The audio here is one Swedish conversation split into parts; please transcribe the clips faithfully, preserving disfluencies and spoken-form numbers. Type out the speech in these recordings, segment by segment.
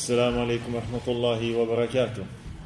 السلام عليكم ورحمة الله وبركاته.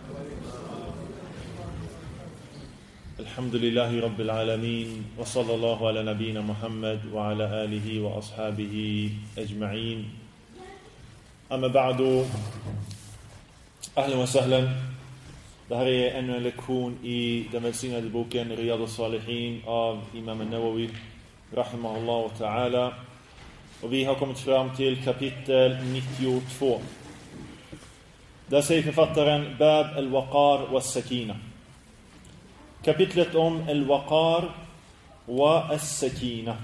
الحمد لله رب العالمين وصلى الله على نبينا محمد وعلى آله وأصحابه أجمعين. أما بعد، أهلا وسهلا. Det här är ännu en lektion i den välsignade boken Riyad al-Salihin av Imam al-Nawawi rahimahullah ta'ala. Och vi har kommit fram till kapitel nittiotvå. Där säger författaren Bab al-Waqar wa sakina. Kapitlet om al-Waqar wa as-sakina.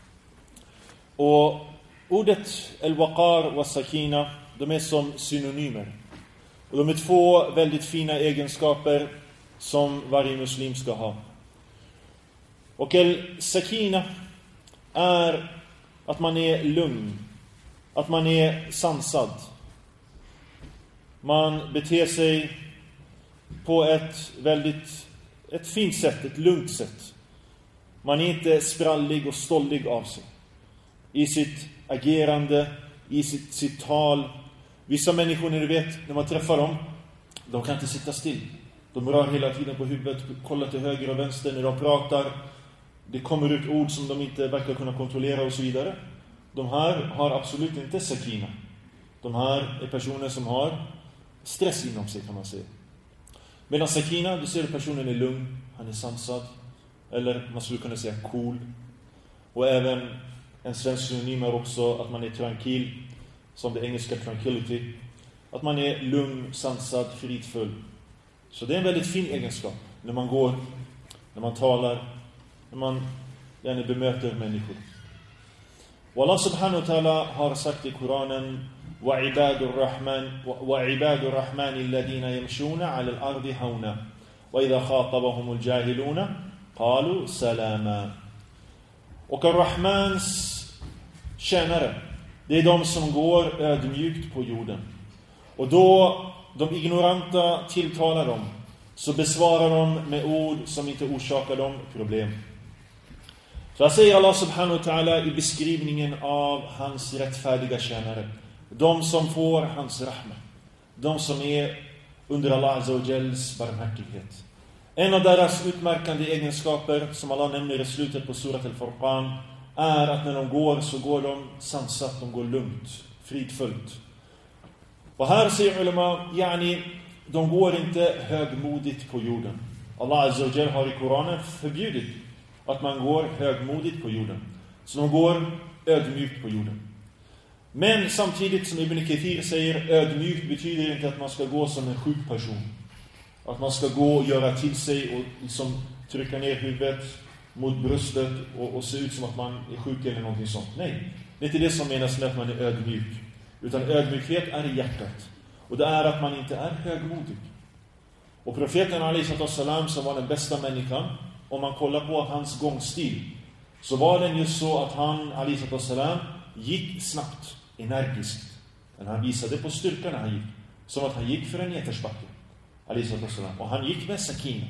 Och ordet al-Waqar wa sakina, de är som synonymer. Och de är två väldigt fina egenskaper som varje muslim ska ha. Och al-sakina är att man är lugn, att man är sansad. Man beter sig på ett väldigt ett fint sätt, ett lugnt sätt. Man är inte sprallig och stollig av sig i sitt agerande, i sitt, sitt tal. Vissa människor, när du vet, när man träffar dem, de kan inte sitta still. De rör hela tiden på huvudet, kollar till höger och vänster när de pratar. Det kommer ut ord som de inte verkar kunna kontrollera och så vidare. De här har absolut inte sakina. De här är personer som har stress inom sig, kan man säga. Medan sakina, du ser att personen är lugn, han är sansad. Eller man skulle kunna säga cool. Och även en svensk synonym är också att man är tranquil, som det engelska tranquility. Att man är lugn, sansad, fridfull. Så det är en väldigt fin egenskap när man går, när man talar, när man gärna bemöter människor. Och Allah subhanahu wa ta'ala har sagt i Koranen: وَعِبَادُ الرَّحْمَنِ وَعِبَادُ الرَّحْمَنِ الَّذِينَ يَمْشُونَ عَلَى الْأَرْضِ هَوْنًا وَإِذَا خَاطَبَهُمُ الْجَاهِلُونَ قَالُوا سَلَامًا. Och Ar-Rahmans tjänare, det är de som går ödmjukt på jorden. Och då de ignoranta tilltalar dem, så besvarar de med ord som inte orsakar dem problem. Så här säger Allah subhanahu wa ta'ala i beskrivningen av hans rättfärdiga tjänare. De som får hans rahma. De som är under Allah azza wa jals barmhärtighet. En av deras utmärkande egenskaper, som Allah nämner i slutet på surat al-Furqan, är att när de går så går de sansat, de går lugnt, fridfullt. Och här säger ulama, yani, de går inte högmodigt på jorden. Allah azza wa jal har i Koranen förbjudit att man går högmodigt på jorden. Så de går ödmjukt på jorden. Men samtidigt, som Ibn Kathir säger, ödmjukt betyder inte att man ska gå som en sjuk person. Att man ska gå och göra till sig och liksom trycka ner huvudet mot bröstet och, och se ut som att man är sjuk eller någonting sånt. Nej, det är inte det som menas med att man är ödmjuk. Utan ödmjukhet är i hjärtat. Och det är att man inte är högmodig. Och profeten alaihi salam, som var den bästa människan, om man kollar på hans gångstil, så var den just så att han alaihi salam gick snabbt, energiskt. Men han visade på styrkan när han gick, som att han gick för en nedförsbacke. Och han gick med sakina.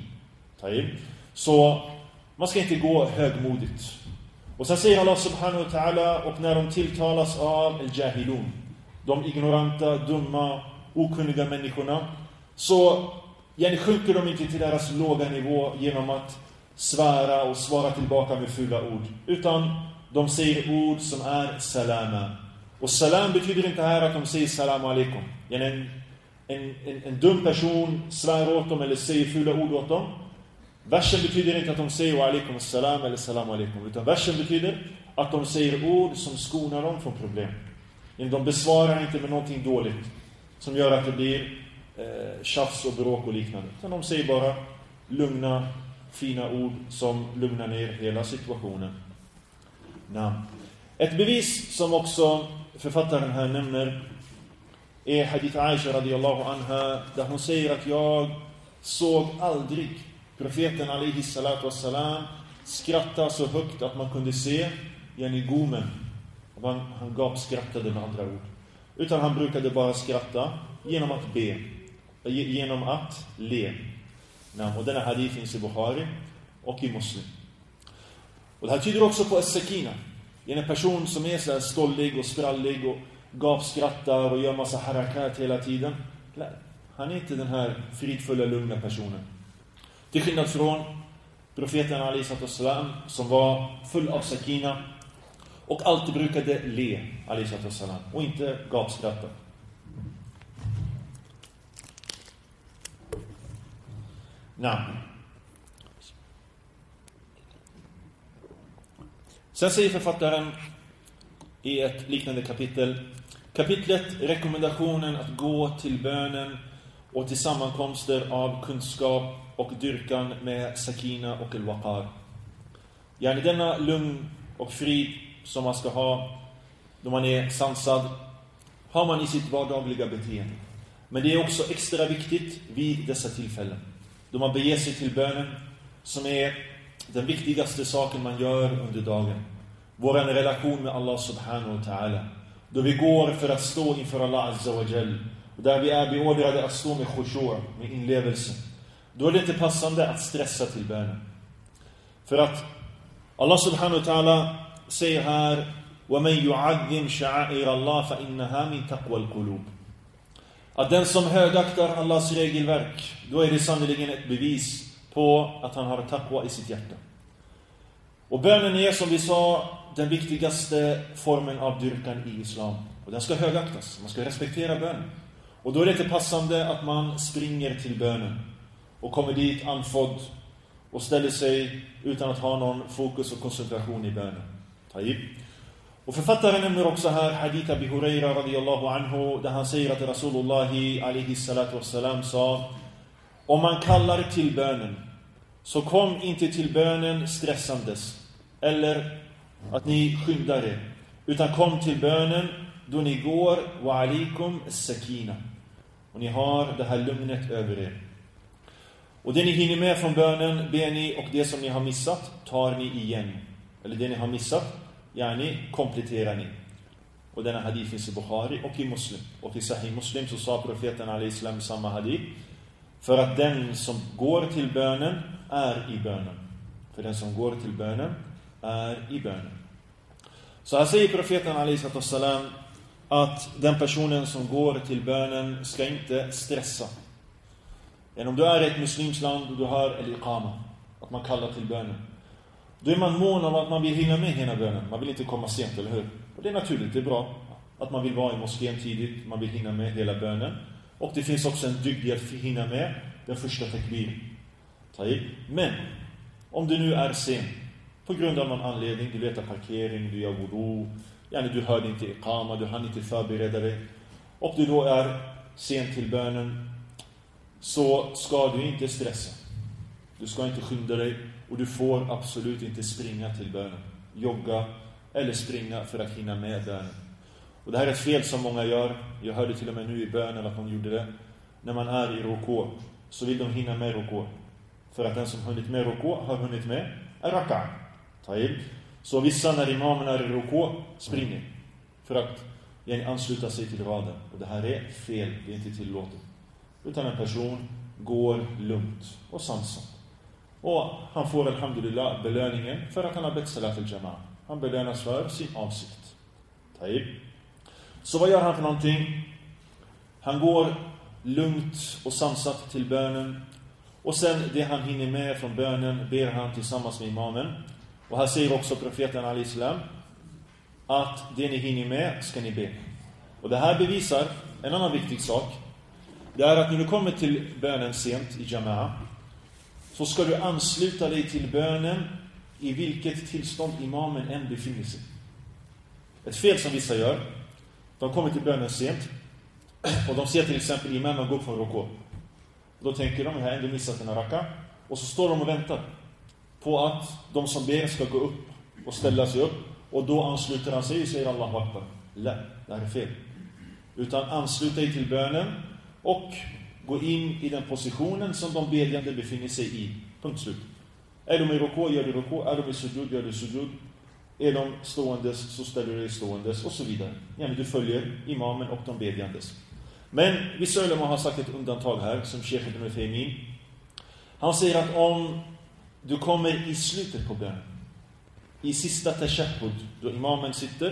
Så man ska inte gå högmodigt. Och sen säger Allah subhanahu wa ta'ala, och när de tilltalas av al-jahilun, de ignoranta, dumma, okunniga människorna, så gärna sjunker de inte till deras låga nivå genom att svära och svara tillbaka med fulla ord, utan de säger ord som är salama. Och salam betyder inte här att de säger salam alaikum. En, en, en, en dum person svär åt dem eller säger fulla ord åt dem. Versen betyder inte att de säger wa alaikum salam eller salam alaikum, utan versen betyder att de säger ord som skonar dem från problem. De besvarar inte med någonting dåligt som gör att det blir eh, tjafs och bråk och liknande. Utan de säger bara lugna, fina ord som lugnar ner hela situationen. Nah. Ett bevis som också författaren här nämner är hadith Aisha radiyallahu anha, där hon säger att jag såg aldrig profeten alaihi salatu wassalam skratta så högt att man kunde se yani gomen. Han, han gapskrattade med andra ord. Utan han brukade bara skratta genom att be, genom att le. Nah. Och denna hadith finns i Bukhari och i Muslim. Och det här tyder också på as-sakina. En person som är så här stollig och sprallig och gapskrattar och gör massa harakat hela tiden. Han är inte den här fridfulla, lugna personen. Till skillnad från profeten Ali sallam, som var full av sakina och alltid brukade le, Ali sallam, och inte gapskratta. Nej. Sen säger författaren i ett liknande kapitel, kapitlet rekommendationen att gå till bönen och till sammankomster av kunskap och dyrkan med sakina och al-waqar. Yani denna lugn och frid som man ska ha då man är sansad har man i sitt vardagliga beteende. Men det är också extra viktigt vid dessa tillfällen då man beger sig till bönen, som är den viktigaste saken man gör under dagen. Vår relation med Allah subhanahu wa ta'ala. Då vi går för att stå inför Allah azza wa jall. Och där vi är beordrade att stå med khushu', med inlevelse. Då är det inte passande att stressa till bönen. För att Allah subhanahu wa ta'ala säger här: وَمَنْ يُعَذِّمْ شَعَائِرَ اللَّهِ فَإِنَّهَا مِنْ تَقْوَى الْقُلُوبِ. Att den som högaktar Allahs regelverk, då är det sannoliken ett bevis på att han har taqwa i sitt hjärta. Och bönen är, som vi sa, den viktigaste formen av dyrkan i islam. Och den ska högaktas, man ska respektera bönen. Och då är det inte passande att man springer till bönen och kommer dit andfådd och ställer sig utan att ha någon fokus och koncentration i bönen. Taib. Och författaren nämner också här hadith Abi Huraira radiyallahu anhu, där han säger att Rasulullah alaihi salatu wassalam sa: om man kallar till bönen, så kom inte till bönen stressandes eller att ni skyndar er, utan kom till bönen då ni går wa alaikum as-sakina, och ni har det här lugnet över er. Och det ni hinner med från bönen ber ni, och det som ni har missat tar ni igen. Eller det ni har missat, yani kompletterar ni. Och denna hadith finns i Bukhari och i Muslim. Och i Sahih Muslim så sa profeten alayhi salam i samma hadith: för att den som går till bönen är i bönen. För den som går till bönen är i bönen. Så här säger profeten alayhi salam att den personen som går till bönen ska inte stressa. Men om du är i ett muslimsland och du har al-iqama, att man kallar till bönen, då är man mån om att man vill hinna med hela bönen. Man vill inte komma sent, eller hur? Och det är naturligt, det är bra att man vill vara i moskén tidigt, man vill hinna med hela bönen. Och det finns också en dygd att hinna med den första takbir. Men om du nu är sen på grund av någon anledning, du letar parkering, du gör wudu, yani du hörde inte iqama, du hann inte förbereda dig, och du då är sen till bönen, så ska du inte stressa. Du ska inte skynda dig, och du får absolut inte springa till bönen, jogga eller springa för att hinna med bönen. Och det här är ett fel som många gör. Jag hörde till och med nu i bönen att de gjorde det. När man är i ruku, så vill de hinna med ruku, för att den som hunnit med ruku har hunnit med raka. Så vissa, när imamen är i ruku, springer för att yani, ansluta sig till raden. Och det här är fel, det är inte tillåtet. Utan en person går lugnt och sansat. Och han får alhamdulillah belöningen för att han har bett salat al-jama'a. Han belönas för sin avsikt. Taib. Så vad gör han för någonting? Han går lugnt och sansat till bönen. Och sen det han hinner med från bönen ber han tillsammans med imamen. Och här säger också profeten al-Islam att det ni hinner med ska ni be. Och det här bevisar en annan viktig sak. Det är att när du kommer till bönen sent i jama'a, så ska du ansluta dig till bönen i vilket tillstånd imamen än befinner sig. Ett fel som vissa gör: de kommer till bönen sent och de ser till exempel imamen gå från ruku. Då tänker de: jag har ändå missat en raka. Och så står de och väntar på att de som ber ska gå upp och ställa sig upp, och då ansluter han sig och säger Allahu Akbar. Nej, det här är fel. Utan ansluta dig till bönen och gå in i den positionen som de bedjande befinner sig i. Punkt slut. Är de i ruku, gör du ruku. Är de i sujud, gör du sujud. Är de ståendes, så ställer du dig ståendes, och så vidare. Yani du följer imamen och de bedjandes. Men vissa ulema har sagt ett undantag här, som Sheikh Ibn Uthaymin. Han säger att om du kommer i slutet på bönen, i sista tashahhud, då imamen sitter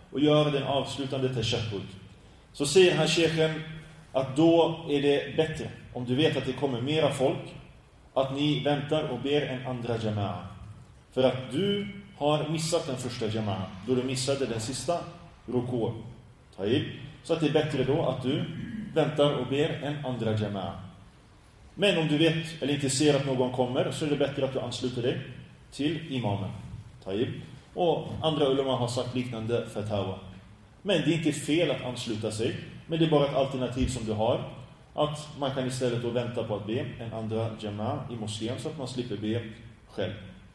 och gör den avslutande tashahhud. Så säger här sheikhen att då är det bättre, om du vet att det kommer mera folk, att ni väntar och ber en andra jama'a. För att du har missat den första jama'a, då du missade den sista ruku'. Så att det är bättre då att du väntar och ber en andra jama'a. Men om du vet eller inte ser att någon kommer, så är det bättre att du ansluter dig till imamen. Och andra ulama har sagt liknande fatawa. Men det är inte fel att ansluta sig, men det är bara ett alternativ som du har, att man kan istället då vänta på att be en andra jama'a i moskén, så att man slipper be själv.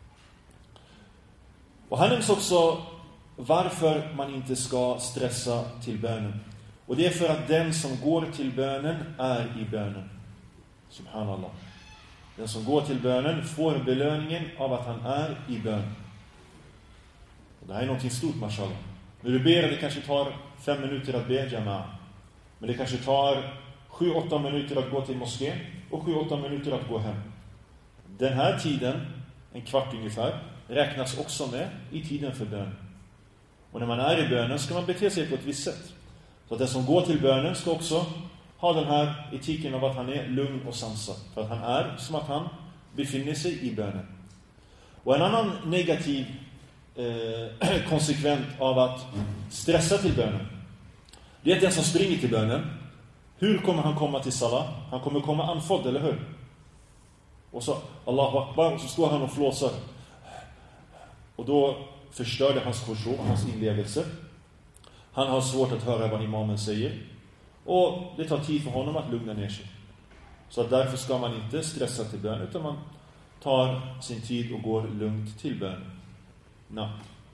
Och här nämns också varför man inte ska stressa till bönen. Och det är för att den som går till bönen är i bönen. Subhanallah. Den som går till bönen får belöningen av att han är i bön. Och det här är någonting stort, mashallah. När du ber, det kanske tar fem minuter att be jama'a. Men det kanske tar sju åtta minuter att gå till moskén och sju åtta minuter att gå hem. Den här tiden, en kvart ungefär, räknas också med i tiden för bön. Och när man är i bönen ska man bete sig på ett visst sätt. Så att den som går till bönen ska också ha den här etiken av att han är lugn och sansad. För att han är som att han befinner sig i bönen. Och en annan negativ eh, konsekvent av att stressa till bönen, det är att den som springer till bönen, hur kommer han komma till salah? Han kommer komma andfådd, eller hur? Och så Allahu Akbar, och så står han och flåsar. Och då förstör det hans khushu', hans inlevelse. Han har svårt att höra vad imamen säger. Och det tar tid för honom att lugna ner sig. Så att därför ska man inte stressa till bön, utan man tar sin tid och går lugnt till bön. Nej.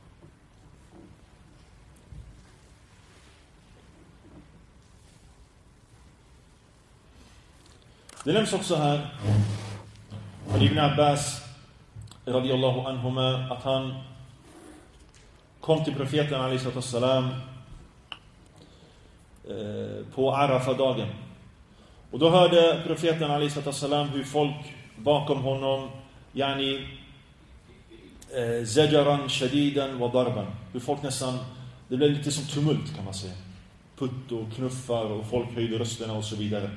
Det nämns också här av Ibn Abbas radiyallahu anhuma att han kom till profeten alayhi salam på Arafa-dagen. Och då hörde profeten alayhi salam hur folk bakom honom yani zajaran shadidan wa darban, hur folk nästan, det blev lite som tumult kan man säga, putt och knuffar och folk höjde rösterna och så vidare.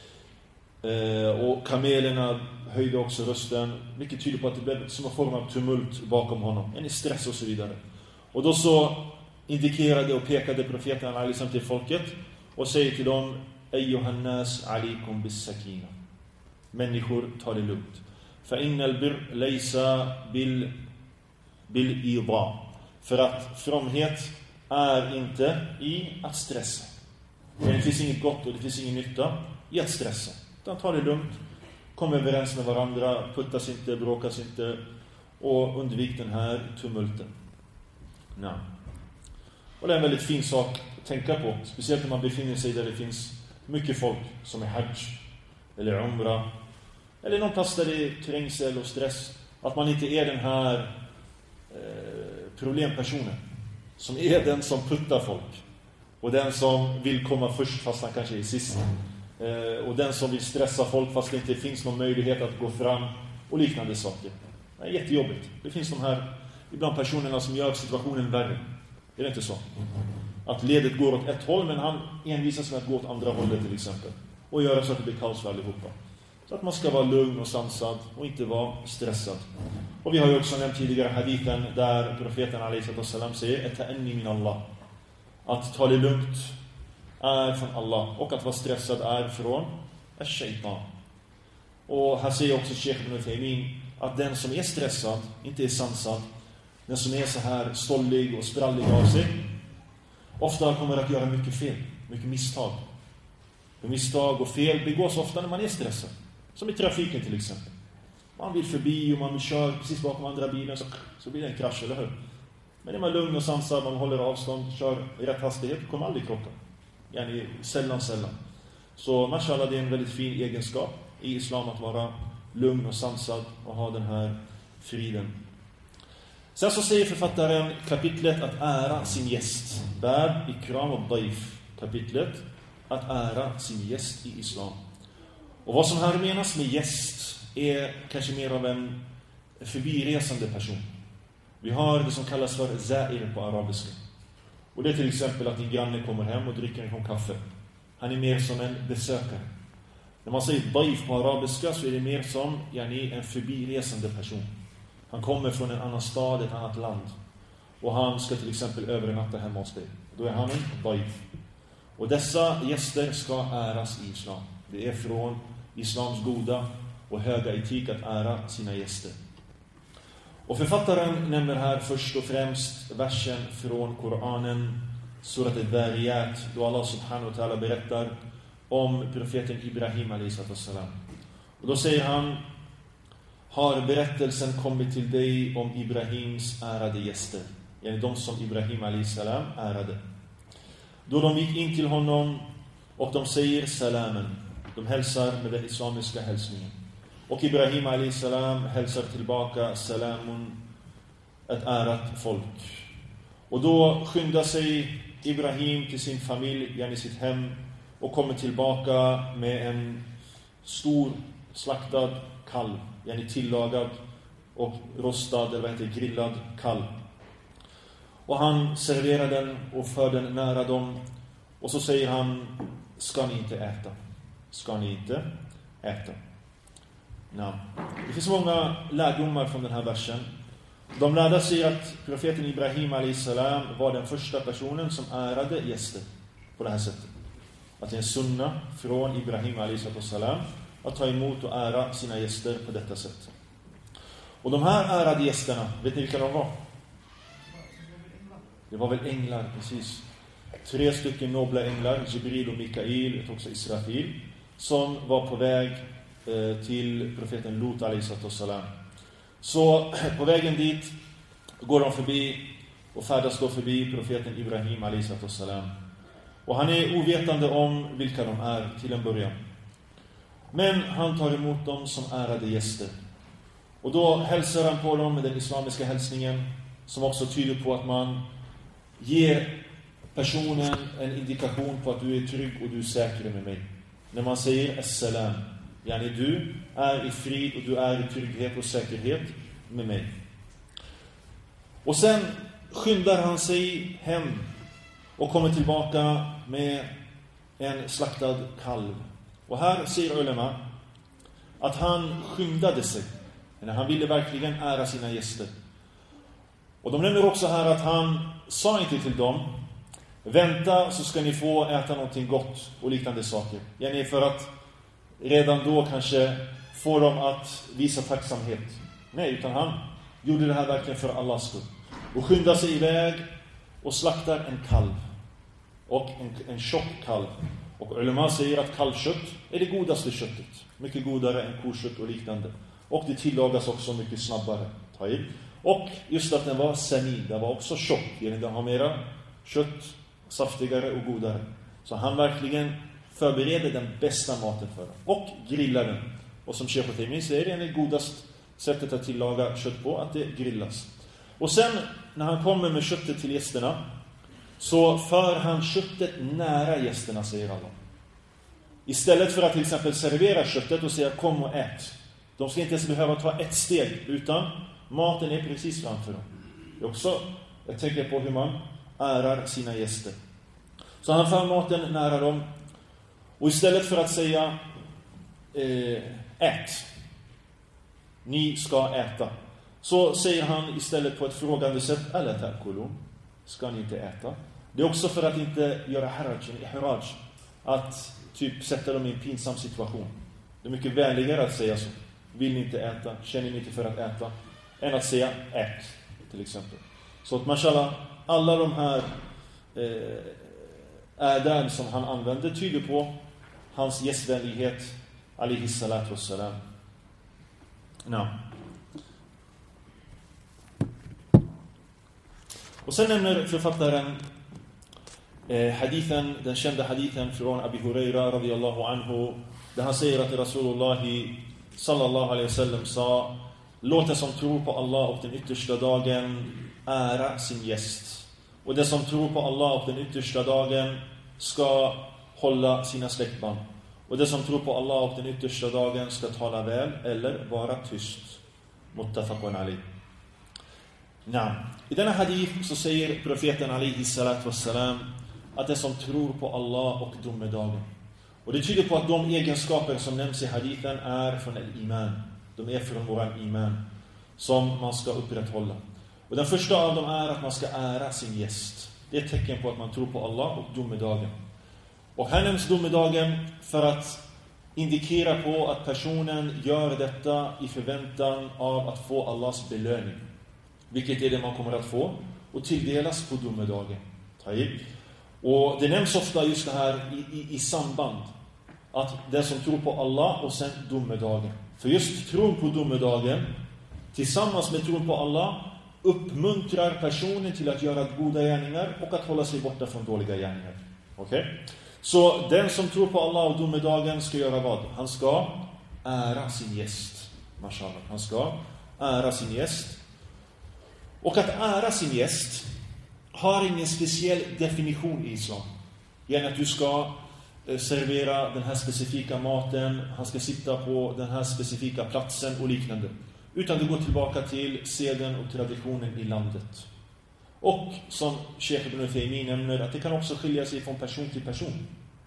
Och kamelerna höjde också rösten, vilket tyder på att det blev som en form av tumult bakom honom, en stress och så vidare. Och då så indikerade och pekade profeten alayhi till folket och säger till dem: Ayyuhan nas alaykum bis sakina. Människor, ta det lugnt. Fa innal bir laysa bil bil idha. För att fromhet är inte i att stressa. Det finns inget gott och det finns ingen nytta i att stressa. Utan ta det lugnt. Kom överens med varandra, puttas inte, bråkas inte och undvik den här tumulten. Nej. Och det är en väldigt fin sak att tänka på, speciellt när man befinner sig där det finns mycket folk som är hajj eller umra eller någon plats där det är trängsel och stress, att man inte är den här eh, problempersonen som är den som puttar folk och den som vill komma först fast han kanske är sist eh, och den som vill stressa folk fast det inte finns någon möjlighet att gå fram och liknande saker. Det är jättejobbigt. Det finns de här ibland personerna som gör situationen värre. Är det inte så? Att ledet går åt ett håll, men han envisas med att gå åt andra hållet till exempel. Och göra så att det blir kaos för allihopa. Så att man ska vara lugn och sansad och inte vara stressad. Och vi har ju också nämnt tidigare hadithen där profeten alayhi salam säger: Eta'anni min Allah. Att ta det lugnt är från Allah. Och att vara stressad är från ash-shaytan. Och här säger också Sheikh Ibn Taymin att den som är stressad inte är sansad. Den som är så här stollig och sprallig av sig ofta kommer att göra mycket fel, mycket misstag. Och misstag och fel begås ofta när man är stressad. Som i trafiken till exempel. Man vill förbi och man kör precis bakom andra bilen, så, så blir det en krasch, eller hur? Men är man lugn och sansad, man håller avstånd, kör i rätt hastighet, kommer aldrig krocka. Yani sällan, sällan. Så mashallah, det är en väldigt fin egenskap i islam att vara lugn och sansad och ha den här friden. Sen så säger författaren kapitlet att ära sin gäst. Bab ikram och daif. Kapitlet att ära sin gäst i islam. Och vad som här menas med gäst är kanske mer av en förbiresande person. Vi har det som kallas för zair på arabiska. Och det är till exempel att din granne kommer hem och dricker en kopp kaffe. Han är mer som en besökare. När man säger daif på arabiska så är det mer som yani, en förbiresande person. Han kommer från en annan stad, ett annat land. Och han ska till exempel övernatta hemma hos dig. Då är han en daif. Och dessa gäster ska äras i islam. Det är från islams goda och höga etik att ära sina gäster. Och författaren nämner här först och främst versen från Koranen, surat al-Dhariyat, då Allah subhanahu wa ta'ala berättar om profeten Ibrahim alayhi salam. Och då säger han: har berättelsen kommit till dig om Ibrahims ärade gäster? Yani de som Ibrahim alayhi salam ärade. Då de gick in till honom och de säger salamen. De hälsar med den islamiska hälsningen. Och Ibrahim alayhi salam hälsar tillbaka salamun, ett ärat folk. Och då skyndar sig Ibrahim till sin familj, yani sitt hem, och kommer tillbaka med en stor slaktad kalv, yani tillagad och rostad, eller vad heter grillad kalv. Och han serverar den och för den nära dem. Och så säger han: ska ni inte äta? Ska ni inte äta? Nej. Det finns många lärdomar från den här versen. De lärda säger att profeten Ibrahim alayhi salam var den första personen som ärade gäster på det här sättet. Att det är en sunna från Ibrahim alayhi salam att ta emot och ära sina gäster på detta sätt. Och de här ärade gästerna, vet ni vilka de var? Det var väl änglar, precis. Tre stycken nobla änglar, Jibril och Mikail, och också Israfil, som var på väg eh, till profeten Lut alayhi salam. Så på vägen dit går de förbi och färdas då förbi profeten Ibrahim alayhi salam. Och han är ovetande om vilka de är till en början. Men han tar emot dem som ärade gäster. Och då hälsar han på dem med den islamiska hälsningen, som också tyder på att man ger personen en indikation på att du är trygg och du är säker med mig. När man säger assalam, yani du är i frid och du är i trygghet och säkerhet med mig. Och sen skyndar han sig hem och kommer tillbaka med en slaktad kalv. Och här säger ulema att han skyndade sig. Han ville verkligen ära sina gäster. Och de nämner också här att han sa inte till dem: vänta så ska ni få äta någonting gott och liknande saker. Yani för att redan då kanske få dem att visa tacksamhet. Nej, utan han gjorde det här verkligen för Allahs skull. Och skyndade sig iväg och slaktar en kalv. Och en, en tjock kalv. Och ulema säger att kalvkött är det godaste köttet. Mycket godare än kokött och liknande. Och det tillagas också mycket snabbare. Ta i. Och just att den var samin, den var också tjock. Den har mera kött, saftigare och godare. Så han verkligen förbereder den bästa maten för den. Och grillar den. Och som Sheikh Uthaymeen säger, det är det godaste sättet att tillaga kött på, att det grillas. Och sen när han kommer med köttet till gästerna, så för han köttet nära gästerna, säger Allah. Istället för att till exempel servera köttet och säga kom och ät. De ska inte ens behöva ta ett steg, utan maten är precis framför dem. Det är också ett tecken på hur man ärar sina gäster. Så han för maten nära dem. Och istället för att säga eh, ät, ni ska äta, så säger han istället på ett frågande sätt: alla ta'kulun, ska ni inte äta? Det är också för att inte göra haraj, ihraj, att typ sätta dem i en pinsam situation. Det är mycket vänligare att säga så: vill ni inte äta, känner ni inte för att äta, än att säga ät, till exempel. Så att mashallah, alla de här eh, ädan som han använder tyder på hans gästvänlighet alayhi salatu wassalam. No. Och sen nämner författaren eh, hadithen, den kända hadithen från Abi Huraira radiyallahu anhu, där han säger att Rasulullah sallallahu alaihi wasallam sa: låt den som tror på Allah och den yttersta dagen ära sin gäst. Och den som tror på Allah och den yttersta dagen ska hålla sina släktband. Och den som tror på Allah och den yttersta dagen ska tala väl eller vara tyst. Muttafaqun alayh. Nej. I denna hadith så säger profeten alaihi salatu wassalam att det som tror på Allah och domedagen. Och det tyder på att de egenskaper som nämns i hadithen är från el-iman. De är från våran iman som man ska upprätthålla. Och den första av dem är att man ska ära sin gäst. Det är ett tecken på att man tror på Allah och domedagen. Och här nämns domedagen för att indikera på att personen gör detta i förväntan av att få Allahs belöning. Vilket är det man kommer att få och tilldelas på domedagen. Och det nämns ofta just det här i, i, i samband. Att det som tror på Allah och sen domedagen. För just tron på domedagen tillsammans med tron på Allah uppmuntrar personen till att göra goda gärningar och att hålla sig borta från dåliga gärningar. Okej? Okay? Så den som tror på Allah och domedagen ska göra vad? Han ska ära sin gäst. Mashallah. Han ska ära sin gäst. Och att ära sin gäst har ingen speciell definition i islam. Gärna att du ska servera den här specifika maten, han ska sitta på den här specifika platsen och liknande. Utan det går tillbaka till seden och traditionen i landet. Och som Sheikh Ibn Uthaymin nämner, att det kan också skilja sig från person till person.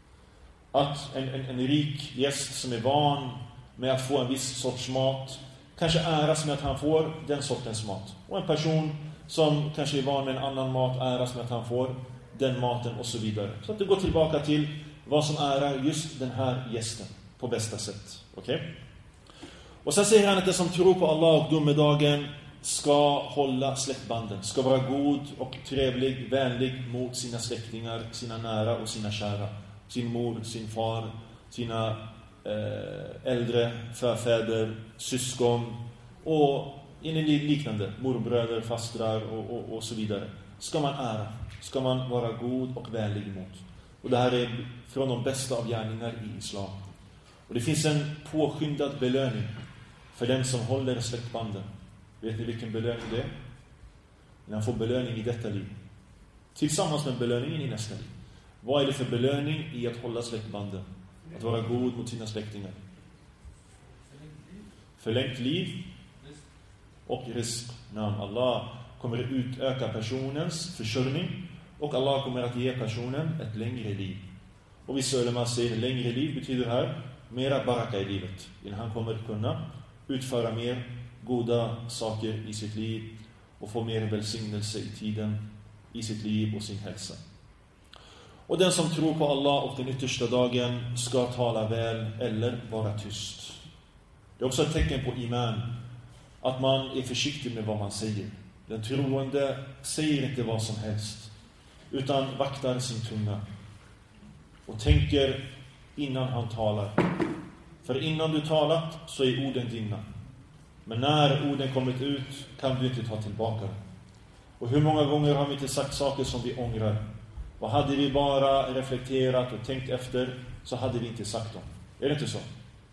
Att en, en, en rik gäst som är van med att få en viss sorts mat kanske äras med att han får den sortens mat. Och en person som kanske är van med en annan mat äras med att han får den maten och så vidare. Så att det går tillbaka till vad som ärar just den här gästen på bästa sätt. Okej? Okay? Och sen säger han att det som tror på Allah och domedagen ska hålla släktbanden. Ska vara god och trevlig, vänlig mot sina släktingar, sina nära och sina kära. Sin mor, sin far, sina eh, äldre förfäder, syskon och liknande, morbröder, fastrar och, och, och så vidare. Ska man ära, ska man vara god och vänlig mot. Och det här är från de bästa av gärningar i islam. Och det finns en påskyndad belöning för den som håller släktbanden. Vet ni vilken belöning det är? När han får belöning i detta liv. Tillsammans med belöningen i nästa liv. Vad är det för belöning i att hålla släktbanden? Att vara god mot sina släktingar. Förlängt liv och risk. När Allah kommer att utöka personens försörjning och Allah kommer att ge personen ett längre liv. Och vissa ulema säger längre liv betyder här mera baraka i livet. Innan han kommer att kunna utföra mer goda saker i sitt liv och få mer välsignelse i tiden, i sitt liv och sin hälsa. Och den som tror på Allah och den yttersta dagen ska tala väl eller vara tyst. Det är också ett tecken på iman att man är försiktig med vad man säger. Den troende säger inte vad som helst utan vaktar sin tunga och tänker innan han talar. För innan du talat så är orden dina. Men när orden kommit ut kan du inte ta tillbaka. Och hur många gånger har vi inte sagt saker som vi ångrar? Och hade vi bara reflekterat och tänkt efter så hade vi inte sagt dem. Är det inte så?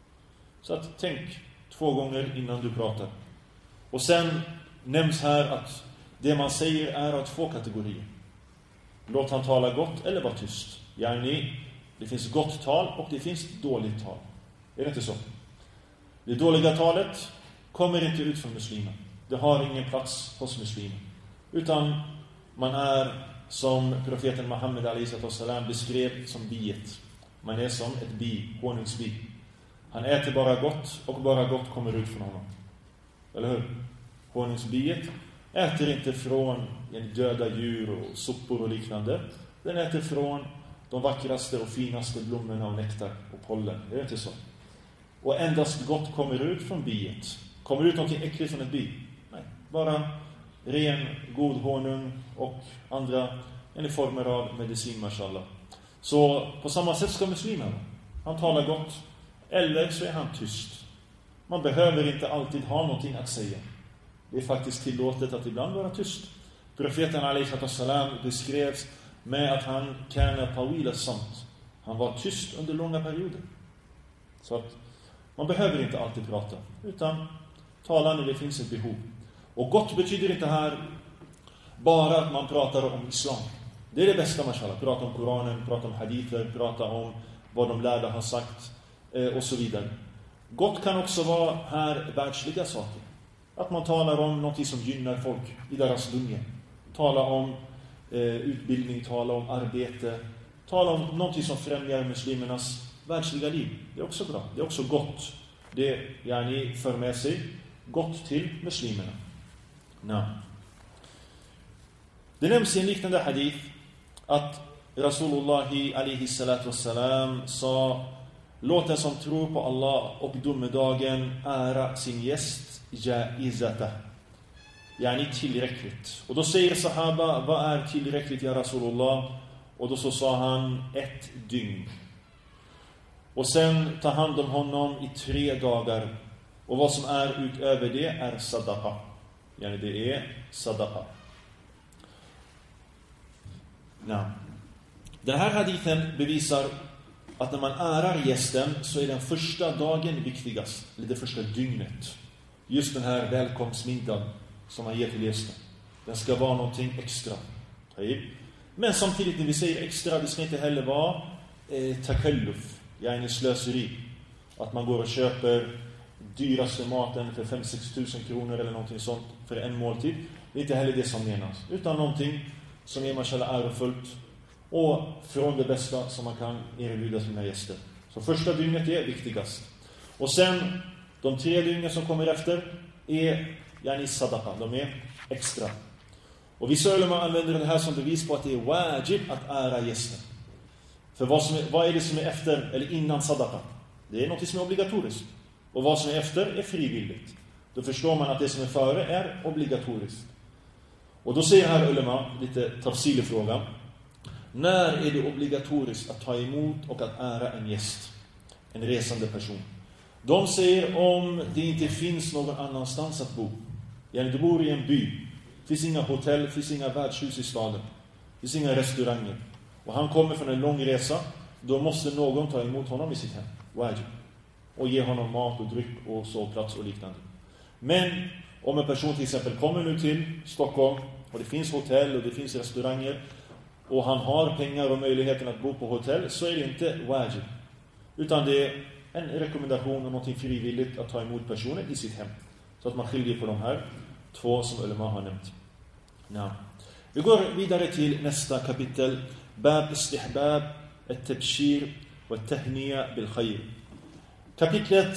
Så att tänk två gånger innan du pratar. Och sen nämns här att det man säger är av två kategorier. Låt han tala gott eller vara tyst. Yani, det finns gott tal och det finns dåligt tal. Är det inte så? Det dåliga talet kommer inte ut från muslimen. Det har ingen plats hos muslimen. Utan man är som profeten Muhammed alaihi salam beskrev som biet. Man är som ett bi, honungsbi. Han äter bara gott och bara gott kommer ut från honom. Eller hur? Honungsbiet äter inte från döda djur och sopor och liknande. Den äter från de vackraste och finaste blommorna och nektar och pollen. Det är inte så. Och endast gott kommer ut från biet. Kommer ut någonting äckligt från ett bi? Nej, bara ren, god honung och andra en former av medicin, mashallah. Så på samma sätt ska muslimen. Han talar gott eller så är han tyst. Man behöver inte alltid ha någonting att säga. Det är faktiskt tillåtet att ibland vara tyst. Profeten alaihi salam beskrevs med att han kana tawila samt. Han var tyst under långa perioder. Så att man behöver inte alltid prata, utan tala när det finns ett behov. Och gott betyder inte här bara att man pratar om islam. Det är det bästa, mashallah. Prata om Koranen, prata om hadither, prata om vad de lärda har sagt eh, och så vidare. Gott kan också vara här världsliga saker. Att man talar om något som gynnar folk i deras dunya. Tala om eh, utbildning, tala om arbete. Tala om något som främjar muslimernas världsliga liv. Det är också bra. Det är också gott. Det yani, för med sig gott till muslimerna. Nej. Det nämns i en liknande hadith att Rasulullah alaihi salatu wassalam sa: låt den som tror på Allah och domedagen ära sin gäst jaizata. Yani tillräckligt. Och då säger sahaba: vad är tillräckligt, ja Rasulullah? Och då så sa han: ett dygn. Och sen ta hand om honom i tre dagar. Och vad som är utöver det är sadaqa. Yani det är sadaqa. Nej. Den här hadithen bevisar att när man ärar gästen så är den första dagen viktigast. Eller det första dygnet. Just den här välkomstmiddagen som man ger till gästen. Den ska vara någonting extra. Men samtidigt när vi säger extra, det ska inte heller vara eh, takalluf. Yani slöseri. Att man går och köper dyraste maten för fem till sex tusen kronor eller någonting sånt för en måltid. Det är inte heller det som menas. Utan någonting som är mashallah ärofullt och från det bästa som man kan erbjuda sina gäster. Så första dygnet är viktigast. Och sen de tre dygnen som kommer efter är yani sadaqa, de är extra. Och vissa ulama använder det här som bevis på att det är wajib att ära gästen. För vad, som är, vad är det som är efter eller innan sadaqa? Det är något som är obligatoriskt. Och vad som är efter är frivilligt. Då förstår man att det som är före är obligatoriskt. Och då säger här ulama, lite tafsil i frågan: när är det obligatoriskt att ta emot och att ära en gäst, en resande person? De säger om det inte finns någon annanstans att bo. Yani du bor i en by. Det finns inga hotell, det finns inga värdshus i staden. Det finns inga restauranger. Och han kommer från en lång resa. Då måste någon ta emot honom i sitt hem. Wajib. Och ge honom mat och dryck och sovplats och liknande. Men om en person till exempel kommer nu till Stockholm och det finns hotell och det finns restauranger och han har pengar och möjligheten att bo på hotell, så är det inte wajib. Utan det är en rekommendation och något frivilligt att ta emot personen i sitt hem. Så att man skiljer på de här två som ulama har nämnt. Ja. Vi går vidare till nästa kapitel. Bab istihbab at-tabshir wa at-tahniya bil khair. Kapitlet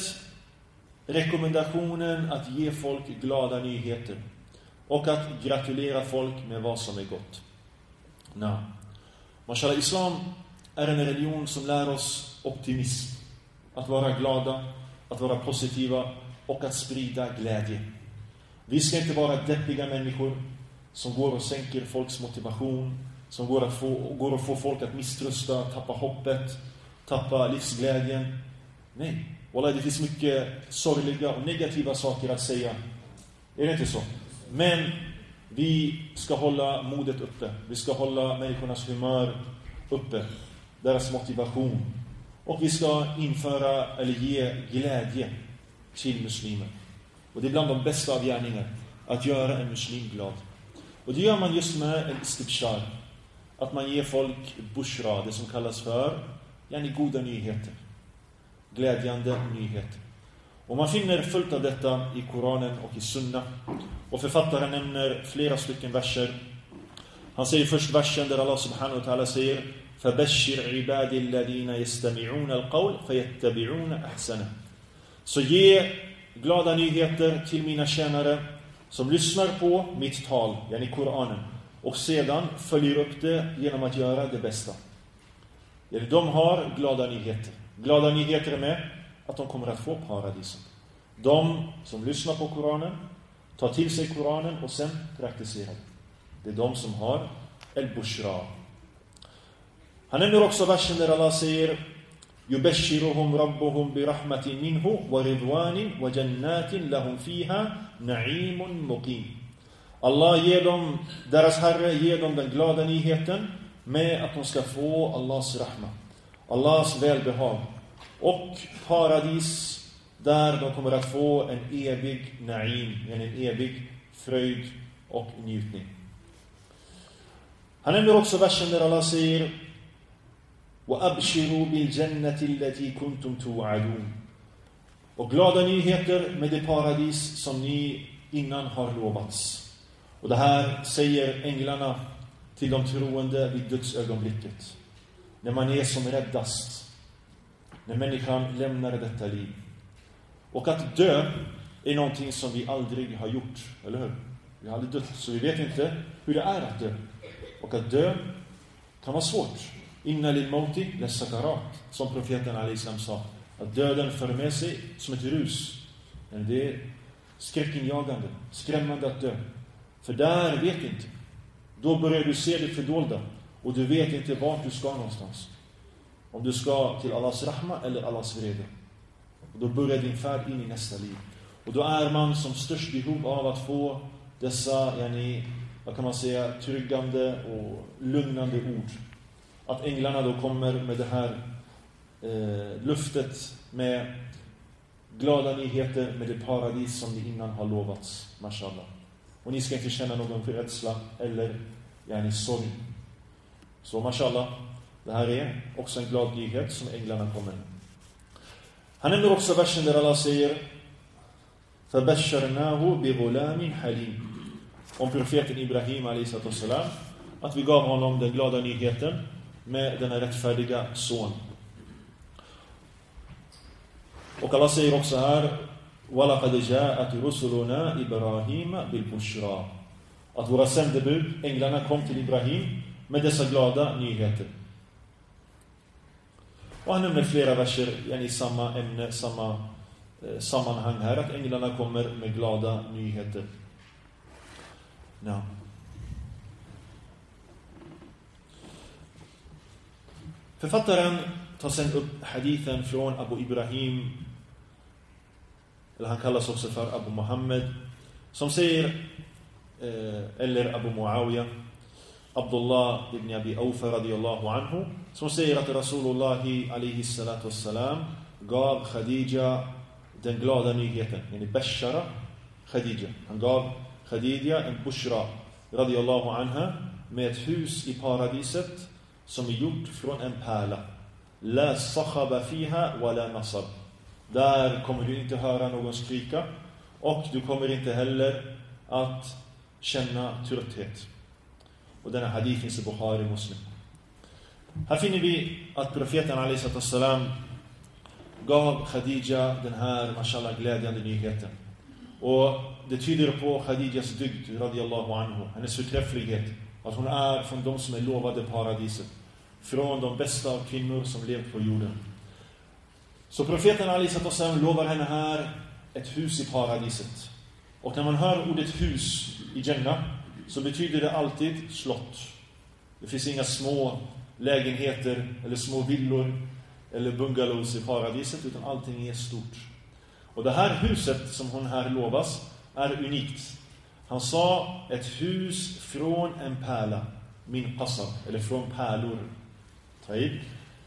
rekommendationen att ge folk glada nyheter och att gratulera folk med vad som är gott. Ja. Mashallah, islam är en religion som lär oss optimism. Att vara glada, att vara positiva och att sprida glädje. Vi ska inte vara deppiga människor som går och sänker folks motivation, som går att få, går att få folk att misströsta, tappa hoppet, tappa livsglädjen. Nej, wallah, det finns mycket sorgliga och negativa saker att säga. Är det inte så? Men vi ska hålla modet uppe. Vi ska hålla människornas humör uppe, deras motivation. Och vi ska införa eller ge glädje till muslimer. Och det är bland de bästa av gärningar att göra en muslim glad. Och det gör man just med en istibshar. Att man ger folk bushra, det som kallas för yani goda nyheter. Glädjande nyheter. Och man finner fullt av detta i Koranen och i Sunna. Och författaren nämner flera stycken verser. Han säger först versen där Allah subhanahu wa ta'ala säger: فَبَشِّرْ عِبَادِ الَّذِينَ يَسْتَمِعُونَ الْقَوْلِ فَيَتَّبِعُونَ أَحْسَنَهُ. Så ge glada nyheter till mina tjänare som lyssnar på mitt tal, yani Koranen, och sedan följer upp det genom att göra det bästa. Yani de har glada nyheter. Glada nyheter med att de kommer att få paradiset. De som lyssnar på Koranen, tar till sig Koranen och sen praktiserar. Det är de som har el-bushra. Han nämner också versen där Allah säger: يُبَشِّرُهُمْ رَبُّهُمْ بِرَحْمَةٍ مِنْهُ وَرِضْوَانٍ وَجَنَّاتٍ لَهُمْ فِيهَا نَعِيمٌ مُقِيمٌ. Allah ger dem, deras Herre ger dem den glada nyheten med att de ska få Allahs rahma, Allahs välbehag och paradis där de kommer att få en evig na'im, en evig fröjd och njutning. Han nämner också versen där Allah säger: وَأَبْشِرُوا بِالْجَنَّةِ الَّتِي كُنْتُمْ تُوعَدُونَ. Och glada nyheter med det paradis som ni innan har lovats. Och det här säger änglarna till de troende vid dödsögonblicket. När man är som räddast. När människan lämnar detta liv. Och att dö är någonting som vi aldrig har gjort, eller hur? Vi har aldrig dött, så vi vet inte hur det är att dö. Och att dö kan vara svårt. Inna lil mauti lessakarat, som profeten Alisam sa. Att döden för med sig som ett rus. Men det är skräckinjagande, skrämmande att dö. För där vet inte. Då börjar du se det fördolda. Och du vet inte vart du ska någonstans. Om du ska till Allahs rahma eller Allahs vrede. Och då börjar din färd in i nästa liv. Och då är man som störst behov av att få dessa, yani, vad kan man säga, tryggande och lugnande ord. Att änglarna då kommer med det här eh, luftet med glada nyheter med det paradis som ni innan har lovats, mashallah. Och ni ska inte känna någon rädsla eller yani, sorg. Så mashallah, det här är också en glad nyhet som änglarna kommer med. Han nämner också versen där Allah säger فَبَشَّرْنَاهُ بِغُلَامٍ حَلِيمٍ. Om profeten Ibrahim alayhi, att vi gav honom den glada nyheten med den rättfärdiga son. Och Allah säger också här وَلَقَدْ جَاءَتْ رُسُلُنَا إِبْرَاهِيمَ بِالْبُشْرَى. Att våra sändebud, änglarna, kom till Ibrahim med dessa glada nyheter. Och han nämner flera verser i samma ämne, samma eh, sammanhang här, att änglarna kommer med glada nyheter. Ja. Författaren tar sen upp hadithen från Abu Ibrahim, eller han kallas också för Abu Muhammad, som säger, eh, eller Abu Muawiyah, Abdullah ibn Abi Awfa radiyallahu anhu, som säger att Rasulullah alayhi salatu wassalam gav Khadija den glada nyheten, yani bashara Khadija. Han gav Khadija en bushra radiyallahu anha med ett hus i paradiset som är gjort från en pärla. La sakhaba fiha wala nasab. Där kommer du inte höra någon skrika, och du kommer inte heller att känna trötthet. Och denna hadith finns i Bukhari Muslim. Här finner vi att profeten alayhi salam gav Khadija den här mashallah glädjande nyheten. Och det tyder på Khadijas dygd radiyallahu anhu, hennes förträfflighet, att hon är från de som är lovade paradiset, från de bästa av kvinnor som levt på jorden. Så profeten alayhi salam lovar henne här ett hus i paradiset. Och när man hör ordet hus i Jannah, så betyder det alltid slott. Det finns inga små lägenheter eller små villor eller bungalows i paradiset, utan allting är stort. Och det här huset som hon här lovas är unikt. Han sa ett hus från en pärla, min qasab, eller från pärlor. Taib.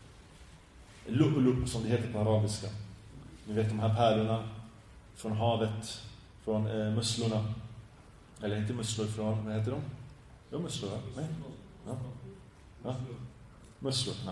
Lu'lu, som det heter på arabiska. Ni vet de här pärlorna från havet, från eh, musslorna. Eller inte musslor från, vad heter de? Ja, musslor, nej. Ja. Ja. Musslor, ja.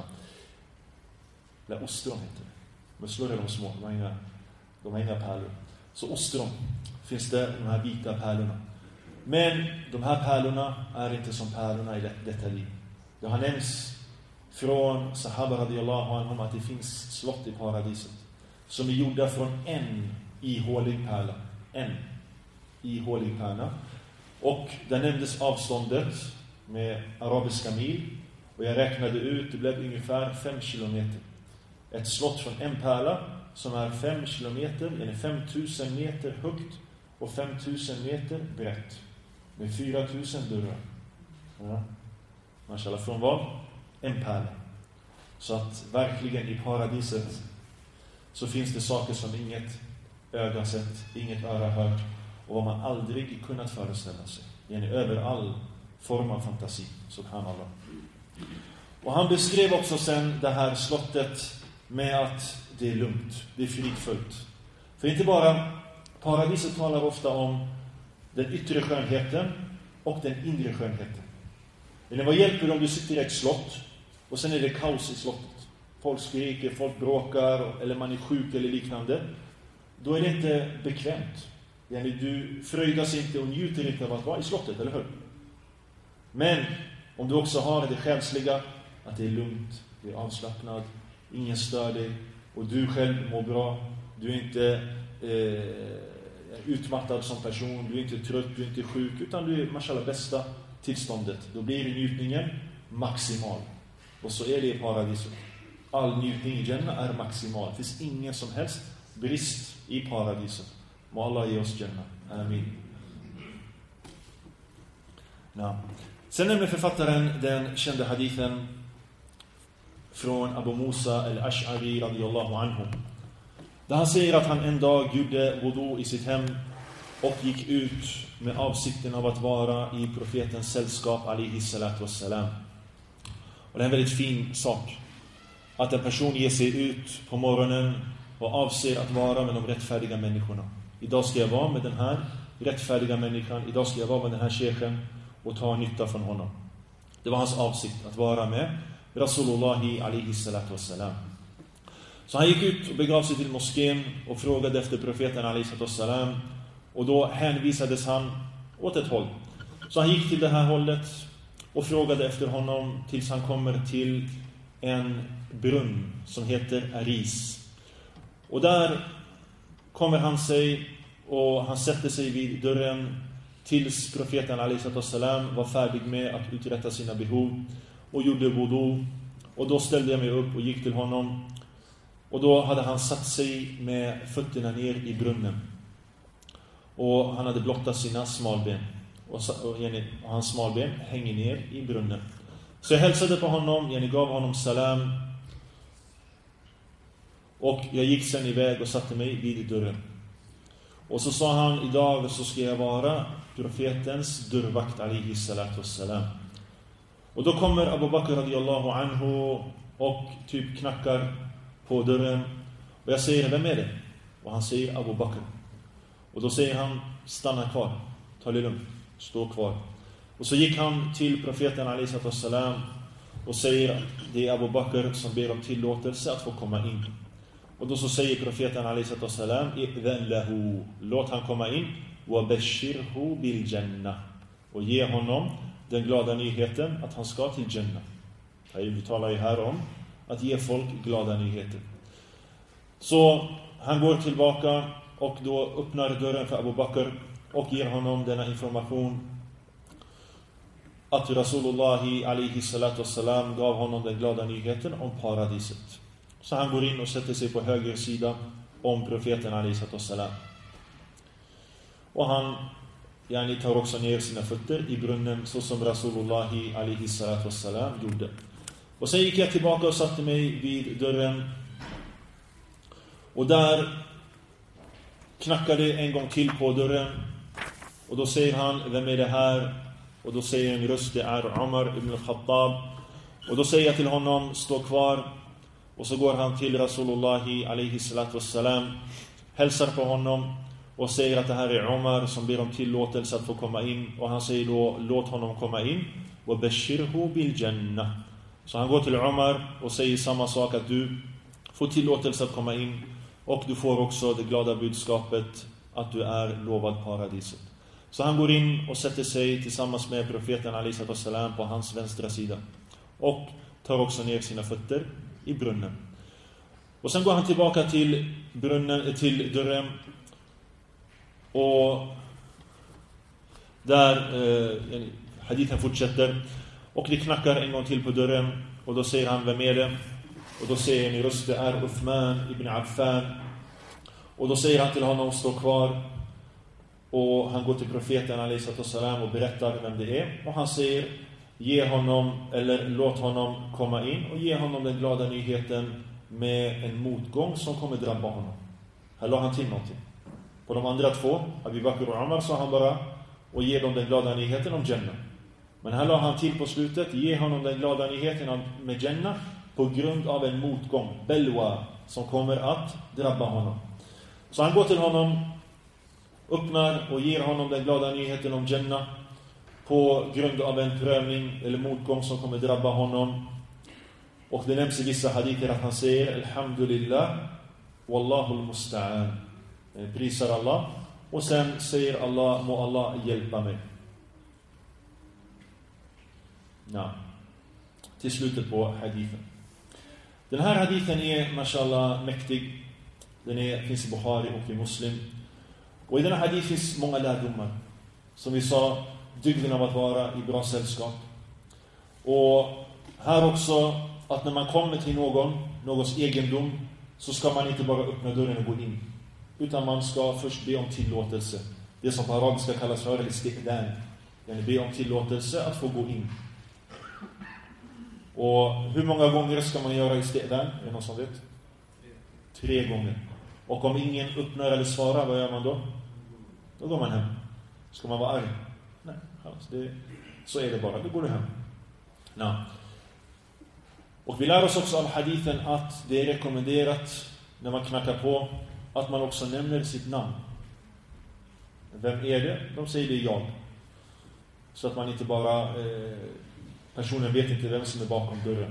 Eller ostron heter det. Musslor är de små, de har inga, de har inga pärlor. Så ostron finns det, de här vita pärlorna. Men de här pärlorna är inte som pärlorna i detta liv. Det har nämnts från Sahaba radiyallahu anhum att det finns slott i paradiset som är gjorda från en ihålig pärla. En ihålig pärla. Och där nämndes avståndet med arabiska mil. Och jag räknade ut, det blev ungefär fem kilometer. Ett slott från en pärla som är fem kilometer, eller fem tusen meter högt och fem tusen meter brett. Med fyra tusen dörrar. Ja. Mashallah, från vad? En pärla. Så att verkligen i paradiset så finns det saker som inget öga sett, inget öra hört, och vad man aldrig kunnat föreställa sig. Yani över all form av fantasi, subhanallah. Och han beskrev också sen det här slottet med att det är lugnt, det är fridfullt. För inte bara, paradiset talar ofta om den yttre skönheten och den inre skönheten. Men vad hjälper det om du sitter i ett slott och sen är det kaos i slottet? Folk skriker, folk bråkar, eller man är sjuk eller liknande. Då är det inte bekvämt. Yani du fröjdas inte och njuter inte av att vara i slottet, eller hur? Men om du också har det själsliga, att det är lugnt, det är avslappnad, ingen stör dig och du själv mår bra, du är inte eh, utmattad som person, du är inte trött, du är inte sjuk, utan du är mashallah bästa tillståndet. Då blir njutningen maximal. Och så är det i paradiset. All njutning i Jannah är maximal. Det finns ingen som helst brist i paradiset. Må Allah ge oss Jannah. Amin. Ja. Sen nämner författaren den kända hadithen från Abu Musa al-Ash'ari radiyallahu anhu. Där han säger att han en dag gjorde wudu i sitt hem och gick ut med avsikten av att vara i profetens sällskap alihi salatu wassalam. Och det är en väldigt fin sak att en person ger sig ut på morgonen och avser att vara med de rättfärdiga människorna. Idag ska jag vara med den här rättfärdiga människan, idag ska jag vara med den här shechen och ta nytta från honom. Det var hans avsikt att vara med Rasulullahi alihi salatu wassalam. Så han gick ut och begav sig till moskén och frågade efter profeten alihi salatu wassalam. Och då hänvisades han åt ett håll. Så han gick till det här hållet och frågade efter honom tills han kommer till en brunn som heter Aris. Och där kommer han sig och han sätter sig vid dörren tills profeten alihi salatu wassalam var färdig med att uträtta sina behov och gjorde wudu. Och då ställde jag mig upp och gick till honom. Och då hade han satt sig med fötterna ner i brunnen. Och han hade blottat sina smalben. Och, och, och hans smalben hänger ner i brunnen. Så jag hälsade på honom, jag gav honom salam. Och jag gick sen iväg och satte mig vid dörren. Och så sa han, idag så ska jag vara profetens dörrvakt alihi salatu wassalam. Och då kommer Abu Bakr radiyallahu anhu och typ knackar på dörren. Och jag säger, vem är det? Och han säger Abu Bakr. Och då säger han, stanna kvar, ta det lugnt, stå kvar. Och så gick han till profeten alihi salatu wassalam och säger att det är Abu Bakr som ber om tillåtelse att få komma in. Och då så säger profeten alihi salatu wassalam, idhan lahu, låt han komma in, wa bashirhu bil jannah, och ge honom den glada nyheten att han ska till Jannah. Vi talar ju här om att ge folk glada nyheter. Så han går tillbaka och då öppnar dörren för Abu Bakr och ger honom denna information att Rasulullahi alihi salatu wassalam gav honom den glada nyheten om paradiset. Så han går in och sätter sig på höger sida om profeten alihi salatu wassalam. Och han yani, tar också ner sina fötter i brunnen så som Rasulullahi alihi salatu wassalam gjorde. Och sen gick jag tillbaka och satte mig vid dörren. Och där knackade en gång till på dörren. Och då säger han, vem är det här? Och då säger en röst, det är Umar ibn al-Khattab. Och då säger jag till honom, stå kvar. Och så går han till Rasulullahi alihi salatu wassalam, hälsar på honom och säger att det här är Umar som ber om tillåtelse att få komma in. Och han säger då, låt honom komma in. Och bashirhu bil jannah. Så han går till Umar och säger samma sak, att du får tillåtelse att komma in. Och du får också det glada budskapet att du är lovad paradiset. Så han går in och sätter sig tillsammans med profeten alihi salatu wassalam på hans vänstra sida. Och tar också ner sina fötter i brunnen. Och sen går han tillbaka till brunnen, till dörren. Och där eh, hadithen fortsätter. Och det knackar en gång till på dörren. Och då säger han, vem är det? Och då säger en i röst, det är Uthman ibn Affan. Och då säger han till honom, stå kvar. Och han går till profeten alihi salatu wassalam och berättar vem det är. Och han säger, ge honom, eller låt honom komma in och ge honom den glada nyheten med en motgång som kommer drabba honom. Här la han till någonting. På de andra två, Abu Bakr och Umar, sa han bara, och ge dem den glada nyheten om Jannah. Men här la han till på slutet, ge honom den glada nyheten med Jannah på grund av en motgång, belwa, som kommer att drabba honom. Så han går till honom, öppnar och ger honom den glada nyheten om Jannah på grund av en prövning eller motgång som kommer drabba honom. Och det nämns i vissa hadither att han säger, alhamdulillah, wallahu al-musta'an. Prisar Allah Och sen säger Allah, må Allah hjälpa mig. Ja. Till slutet på hadithen. Den här hadithen är, mashallah, mäktig. Den är, finns i Bukhari och i Muslim. Och i den här hadithen finns många lärdomar. Som vi sa, dygden av att vara i bra sällskap. Och här också, att när man kommer till någon, någons egendom, så ska man inte bara öppna dörren och gå in. Utan man ska först be om tillåtelse. Det som på arabiska kallas för istiqdan. Yani be om tillåtelse att få gå in. Och hur många gånger ska man göra istiqdan? Är det någon som vet? Tre gånger. Och om ingen öppnar eller svarar, vad gör man då? Då går man hem. Ska man vara arg? Nej, alltså det, så är det bara. Då går du hem. Nej. Och vi lär oss också av hadithen att det är rekommenderat när man knackar på att man också nämner sitt namn. Vem är det? De säger det är jag. Så att man inte bara eh, personen vet inte vem som är bakom dörren.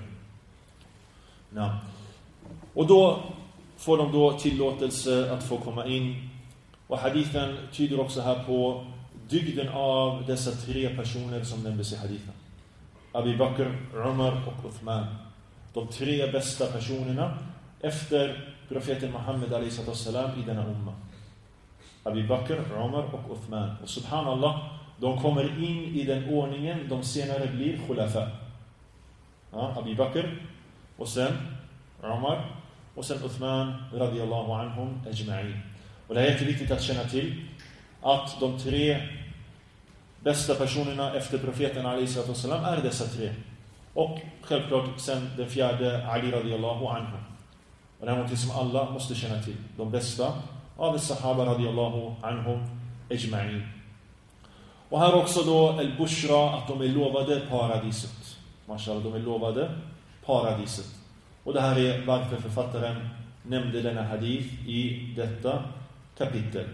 Nej. Och då får de då tillåtelse att få komma in. Och hadithen tyder också här på dygden av dessa tre personer som nämndes i hadithen. Abu Bakr, Umar och Uthman. De tre bästa personerna efter profeten Muhammed alayhi salam i denna umma. Abu Bakr, Umar och Uthman. Och subhanallah, de kommer in i den ordningen de senare blir khulafa. Ja, Abu Bakr och sen Umar och sen Uthman radiyallahu anhum ajma'in. Och det är jätteviktigt att känna till att de tre bästa personerna efter profeten alayhi salam är dessa tre. Och självklart sen den fjärde Ali radiyallahu anhu. Och det är något som alla måste känna till. De bästa av sahaba radiyallahu anhum ajma'in. Och här också då al-bushra, att de är lovade paradiset. Mashallah, de är lovade paradiset. Och det här är varför författaren nämnde denna hadith i detta kapitel.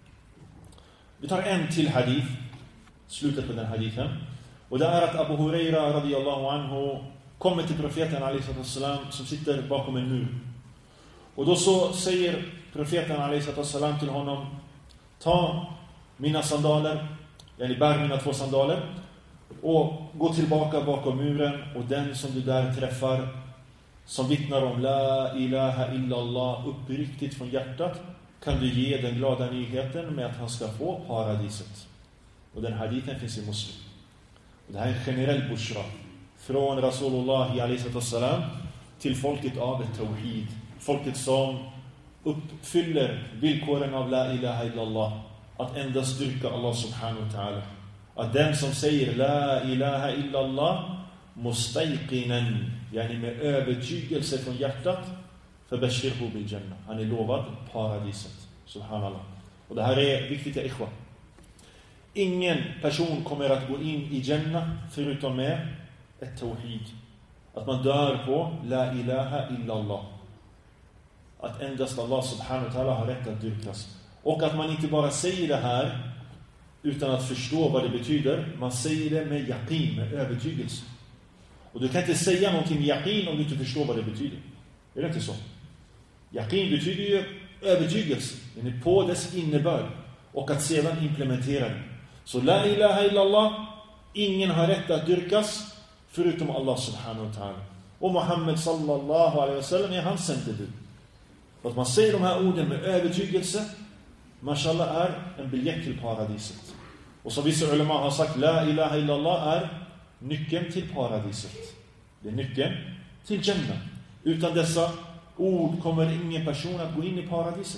Vi tar en till hadith, slutet på den hadithen. Och det är att Abu Huraira radiyallahu anhu kommer till profeten alayhi salam som sitter bakom en mur. Och då så säger profeten alayhi salam till honom: ta mina sandaler, eller bär mina två sandaler och gå tillbaka bakom muren, och den som du där träffar som vittnar om la ilaha illallah uppriktigt från hjärtat, kan du ge den glada nyheten med att han ska få paradiset. Och den hadithen finns i Muslim. Och det här är en generell bushra från Rasulullah alayhi salam till folket av ett tawhid. Folket som uppfyller villkoren av la ilaha illallah, att endast styrka Allah subhanahu wa ta'ala. Att den som säger la ilaha illallah mustayqinan, yani med övertygelse från hjärtat, förbashirhu bil jannah, han är lovad paradiset. Subhanallah. Och det här är viktigt, jag ikhwa. Ingen person kommer att gå in i Jannah förutom med ett tawhid. Att man dör på la ilaha illallah. Att endast Allah subhanahu wa ta'ala har rätt att dyrkas. Och att man inte bara säger det här utan att förstå vad det betyder. Man säger det med yaqin, med övertygelse. Och du kan inte säga någonting med yaqin om du inte förstår vad det betyder. Är det inte så? Yaqin betyder ju övertygelse på dess innebörd och att sedan implementera det. Så la ilaha illallah, ingen har rätt att dyrkas förutom Allah subhanahu wa ta'ala. Och Muhammed sallallahu alaihi wasallam är hans sändebud. Att man säger de här orden med övertygelse, mashallah, är en biljett till paradiset. Och som vissa ulema har sagt, la ilaha illallah är nyckeln till paradiset. Det är nyckeln till Jannah. Utan dessa ord kommer ingen person att gå in i paradiset.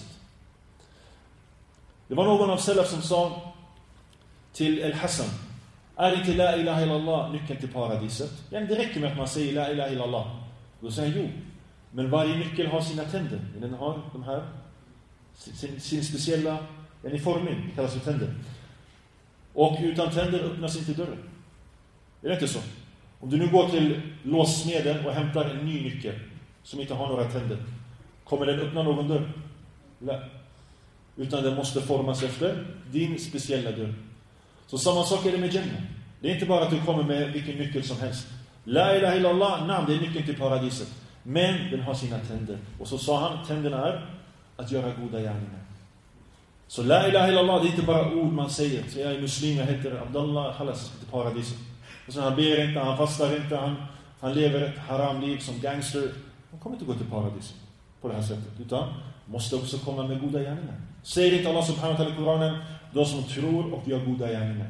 Det var någon av salaf som sa till Al-Hassan: är inte la ilaha illallah nyckeln till paradiset? Ja, det räcker med att man säger la ilaha illallah. Då säger han, jo, men varje nyckel har sina tänder. Den har de här sin, sin speciella, den är formning, kallas för tänder. Och utan tänder öppnas inte dörren. Är det inte så? Om du nu går till låssmeden och hämtar en ny nyckel som inte har några tänder, kommer den öppna någon dörr? Nej. Utan den måste formas efter din speciella dörr. Så samma sak är det med Jannah. Det är inte bara att du kommer med vilken nyckel som helst. La ilaha illallah, namn, det är nyckeln till paradiset. Men den har sina tänder. Och så sa han, tänderna är att göra goda gärningar. Så la ilaha illallah, det är inte bara ord man säger. Så jag är muslim, jag heter Abdullah, halas till paradiset. Och så han ber inte, han fastar inte, han, han lever ett haramliv som gangster. Han kommer inte gå till paradiset på det här sättet. Utan måste också komma med goda gärningar. Säger inte Allah subhanahu wa ta'ala i Koranen, de som tror och gör goda gärningar.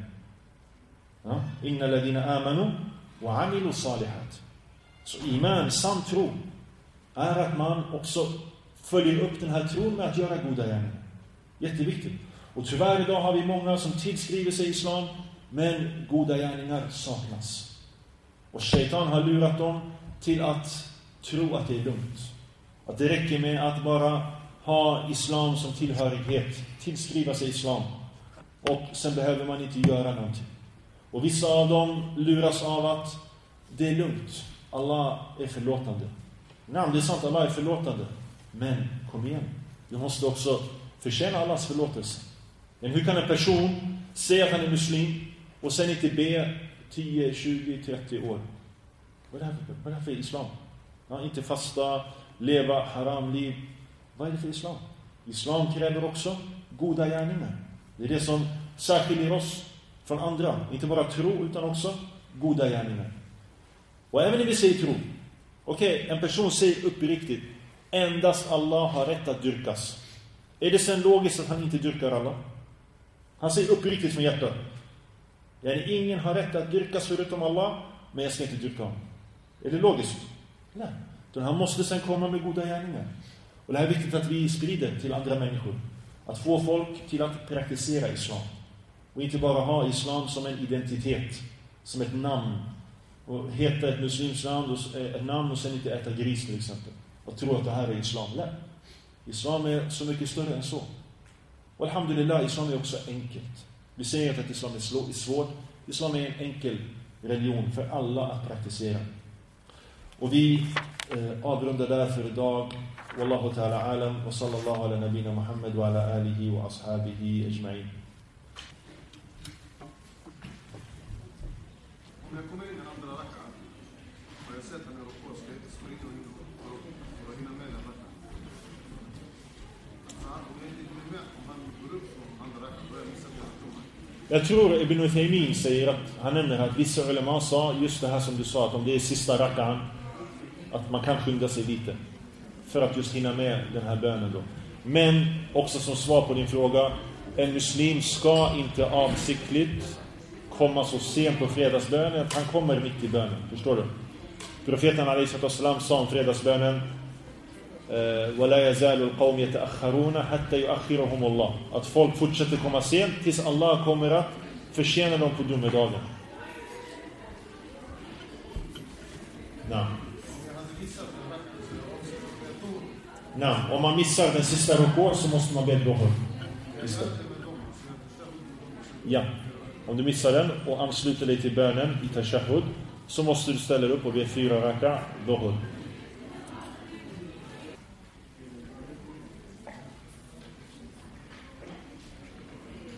Ja? Inna ladina amanu wa amilu salihat. Så iman, sann tro, är att man också följer upp den här tron med att göra goda gärningar. Jätteviktigt. Och tyvärr idag har vi många som tillskriver sig islam, men goda gärningar saknas. Och shaitan har lurat dem till att tro att det är lugnt. Att det räcker med att bara ha islam som tillhörighet, tillskriva sig islam. Och sen behöver man inte göra någonting. Och vissa av dem luras av att det är lugnt. Allah är förlåtande. Nej, det är sant, Allah är förlåtande. Men kom igen, du måste också förtjäna Allahs förlåtelse. Men hur kan en person säga att han är muslim och sen inte be tio, tjugo, trettio år? Vad är det här för, vad är det här för islam? Ja, inte fasta, leva haramliv. Vad är det för islam? Islam kräver också goda gärningar. Det är det som särskiljer oss från andra. Inte bara tro utan också goda gärningar. Och även när vi säger tro. Okej, okay, en person säger uppriktigt, endast Allah har rätt att dyrkas. Är det sen logiskt att han inte dyrkar Allah? Han säger uppriktigt från hjärtat. Yani ingen har rätt att dyrkas förutom Allah, men jag ska inte dyrka honom. Är det logiskt? Nej. Utan han måste sen komma med goda gärningar. Och det här är viktigt att vi sprider till andra människor. Att få folk till att praktisera islam. Och inte bara ha islam som en identitet. Som ett namn. Och heta ett muslims namn och, ett namn och sen inte äta gris till exempel. Och tro att det här är islam. Nej. Islam är så mycket större än så. Och alhamdulillah, islam är också enkelt. Vi säger inte att islam är svårt. Islam är en enkel religion för alla att praktisera. Och vi eh, avrundar därför idag. Wallahu ta'ala alam wa sallallahu ala nabina Muhammad wa ala alihi wa ashabihi ajma'in. Om jag kommer in i den andra rackan och jag sätter mig upp och ska inte springa och hinna för att hinna med den rackan. Om jag inte hinner med, om man går upp från andra rackan, då är jag missat hela tonen. Jag tror Ibn Uthaymin säger att han nämner att vissa ulema sa just det här som du sa, att om det är sista rackan att man kan skynda sig lite för att just hinna med den här bönen då. Men också som svar på din fråga, en muslim ska inte avsiktligt komma så sent på fredagsbönen att han kommer mitt i bönen. Förstår du? Profeten alaihi sallam sa om fredagsbönen وَلَا يَزَالُ الْقَوْمِ يَتَأَخَّرُونَ حَتَّى يُؤَخِّرُهُمُ اللَّهِ. Att folk fortsätter komma sent tills Allah kommer att förtjäna dem på domedagen. Nej. Nej, om man missar den sista rukån så måste man be duhur. Ja. Om du missar den och ansluter dig till bönen i tashahhud så måste du ställa upp och be fyra raka duhur.